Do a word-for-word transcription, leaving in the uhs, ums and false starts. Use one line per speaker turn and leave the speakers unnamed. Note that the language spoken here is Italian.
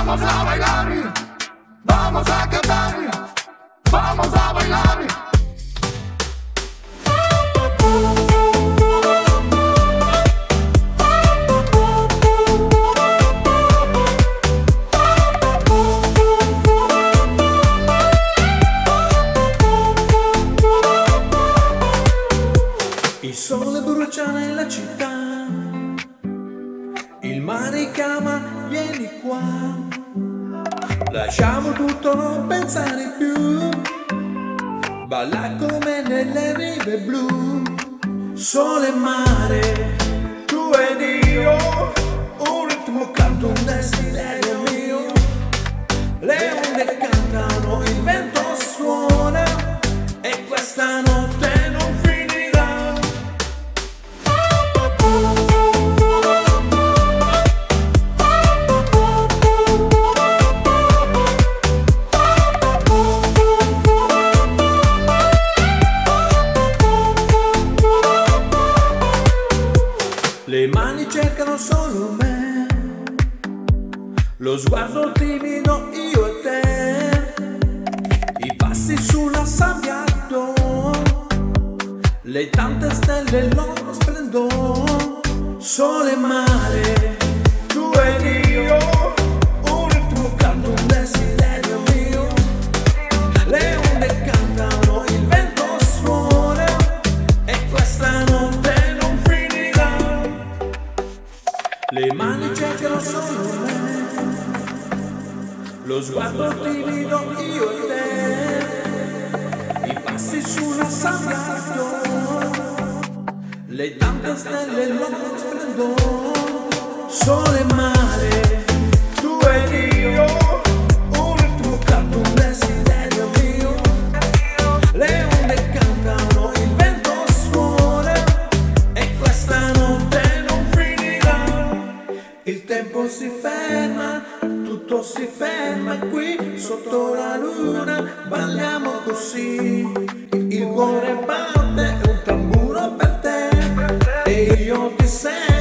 Vamos a bailar, vamos a cantar, vamos a bailar.
Il sole brucia nella città, il mare chiama, vieni qua. Lasciamo tutto, non pensare più, balla come nelle rive blu. Sole e mare, tu ed io, un ritmo canto, un desiderio mio. Le onde cantano, il vento suona e questa notte non finirà. Le mani cercano solo me, lo sguardo timido io e te, i passi sulla sabbia addosso, le tante stelle il loro splendore. Sole e mare, tu ed io, un ritmo canto, un desiderio mio. Le onde cantano, il vento suona e questa notte non finirà. Le mani cercano solo me, lo sguardo timido io e te, i passi sulla sabbia addosso, le tante stelle il loro splendore. Sole e mare, tu ed io, un ritmo canto, un desiderio mio. Le onde cantano, il vento suona e questa notte non finirà. Il tempo si ferma, tutto si ferma qui sotto la luna, balliamo così. Il cuore batte, è un tamburo per te e io ti sento.